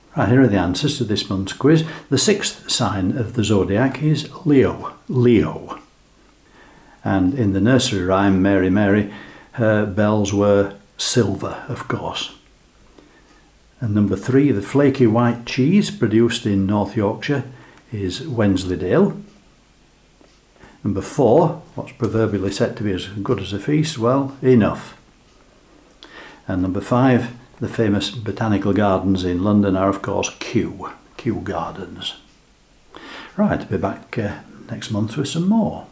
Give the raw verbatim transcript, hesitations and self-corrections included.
Right, here are the answers to this month's quiz. The sixth sign of the zodiac is Leo. Leo. And in the nursery rhyme, Mary, Mary, her bells were silver, of course. And number three, the flaky white cheese produced in North Yorkshire is Wensleydale. Number four, what's proverbially said to be as good as a feast? Well, enough. And number five, the famous botanical gardens in London are, of course, Kew, Kew Gardens. Right, I'll be back uh, next month with some more.